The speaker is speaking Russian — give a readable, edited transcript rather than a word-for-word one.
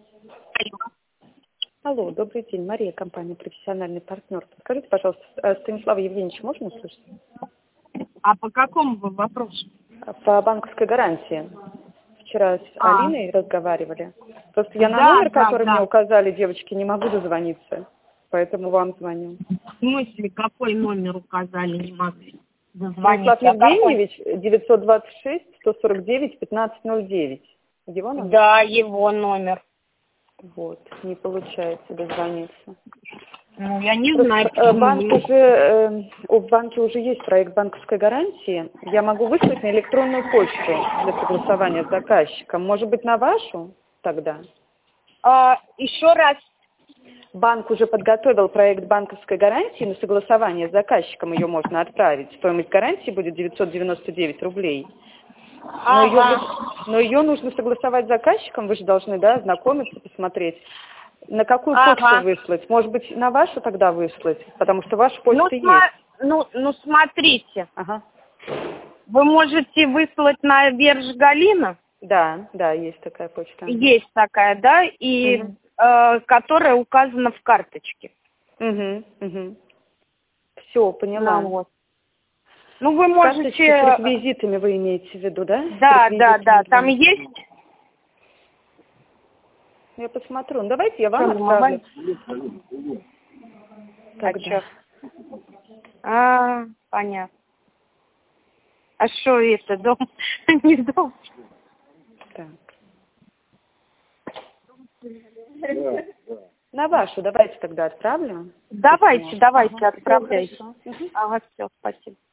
Алло, добрый день. Мария, компания «Профессиональный партнер». Скажите, пожалуйста, Станислава Евгеньевича можно услышать? А по какому вопросу? По банковской гарантии. Вчера с Алиной разговаривали. Просто я на Да, номер, да, который да. мне указали, девочки, не могу дозвониться. Поэтому вам звоню. В смысле, какой номер указали, не могли Станислав дозвониться? Евгеньевич, 926-149-1509. Его номер? Да, его номер. Вот, не получается дозвониться. Ну, я не Просто, знаю, почему. в банке уже есть проект банковской гарантии. Я могу выслать на электронную почту для согласования с заказчиком. Может быть, на вашу тогда? Еще раз. Банк уже подготовил проект банковской гарантии, на согласование с заказчиком ее можно отправить. Стоимость гарантии будет 999 рублей. Но ее нужно согласовать с заказчиком, вы же должны, да, ознакомиться, посмотреть. На какую почту выслать? Может быть, на вашу тогда выслать? Потому что ваша почта есть. Ну, смотрите. Ага. Вы можете выслать на Верж Галина? Да, есть такая почта. Есть такая, да, и которая указана в карточке. Все, поняла. Ну, вот. Ну, вы Карточки можете... с реквизитами вы имеете в виду, да? Да, там есть. Я посмотрю. Ну, давайте я вам отправлю. Тогда. Понятно. А что это, дом? Не дом? Так. На вашу давайте тогда отправлю. Давайте, отправляйте. Ага, все, спасибо.